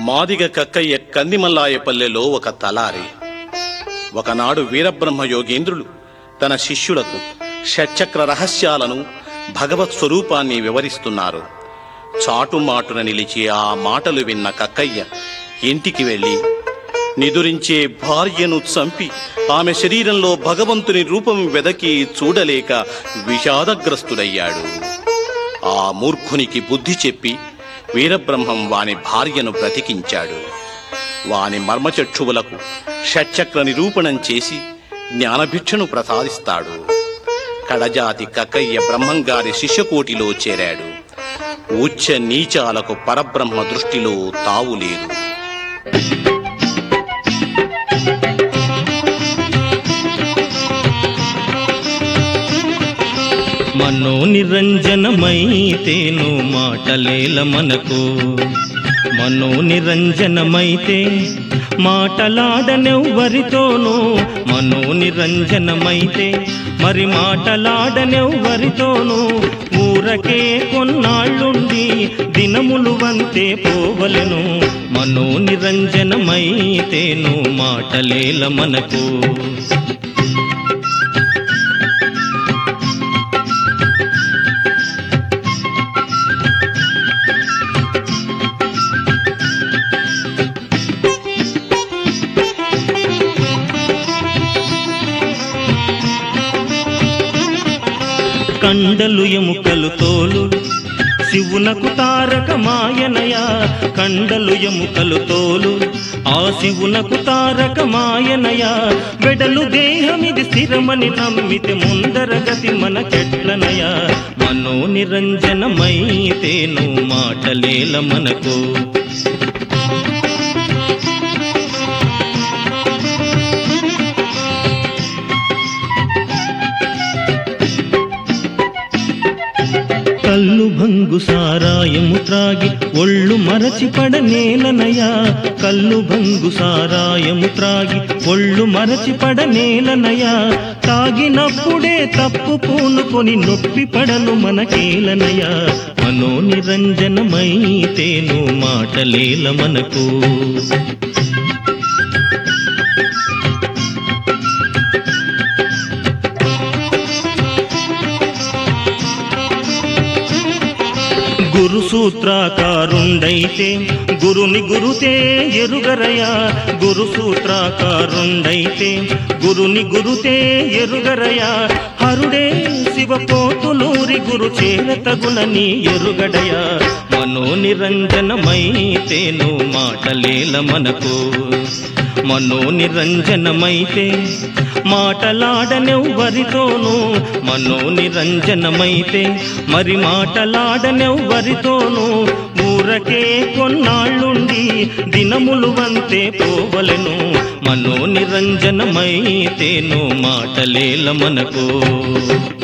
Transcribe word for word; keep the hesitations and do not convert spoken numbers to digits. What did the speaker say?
మాదిగ కక్కయ్య కందిమల్లాయపల్లెలో ఒక తలారి. ఒకనాడు వీరబ్రహ్మ యోగేంద్రులు తన శిష్యులకు షట్చక్ర రహస్యాలను, భగవత్ స్వరూపాన్ని వివరిస్తున్నారు. చాటుమాటున నిలిచి ఆ మాటలు విన్న కక్కయ్య ఇంటికి వెళ్లి నిదురించే భార్యను చంపి ఆమె శరీరంలో భగవంతుని రూపం వెదకి చూడలేక విషాదగ్రస్తుడయ్యాడు. ఆ మూర్ఖునికి బుద్ధి చెప్పి వీరబ్రహ్మం వాని భార్యను బ్రతికించాడు. వాని మర్మచక్షువులకు షట్చక్ర నిరూపణం చేసి జ్ఞానభిక్షను ప్రసాదిస్తాడు. కడజాతి కక్కయ్య బ్రహ్మంగారి శిష్యకోటిలో చేరాడు. ఉచ్చ నీచాలకు పరబ్రహ్మ దృష్టిలో తావులేదు. మనో నిరంజనమైతేను మాటలేల మనకు, మనో నిరంజనమైతే మాటలాడనెవ్వరితోనూ, మనో నిరంజనమైతే మరి మాటలాడనెవ్వరితోనూ. ఊరకే కొన్నాళ్ళుండి దినములు వంతే పోవలెను, మనో నిరంజనమైతేను మాటలేల మనకు. కండలు ఎముకలు తోలు శివునకు తారక మాయనయ, కండలు ఎముకలు తోలు ఆ శివునకు తారక మాయనయ. వెడలు దేహమిది స్థిరమని నమ్మితే ముందర గతి మనకెట్లనయ, మనో నిరంజనమైతేను మాటలేల మనకు. కల్లు భంగు సారాయము త్రాగి ఒళ్ళు మరచిపడ నేలనయా, కల్లు భంగు సారాయము త్రాగి ఒళ్ళు మరచిపడ నేలనయా. తాగినప్పుడే తప్పు పూనుకొని నొప్పి పడను మనకేలనయా, మనో నిరంజనమైతేను మాటలేల మనకు. గురు సూత్రాకారుండైతే గురుని గురుతే ఎరుగరయా, గురు సూత్రాకారుండైతే గురుని గురుతే ఎరుగరయా. హరుడే శివపోతులూరి గురు చేరతగునని ఎరుగడయా, మనో నిరంజనమైతేను మాటలేల మనకు. మనో నిరంజనమైతే మాటలాడనెవ్వరితోనూ, మనో నిరంజనమైతే మరి మాటలాడనెవ్వరితోనూ. ఊరకే కొన్నాళ్ళుండి దినములు వంతే పోవలెను, మనో నిరంజనమైతేను మాటలేల మనకు.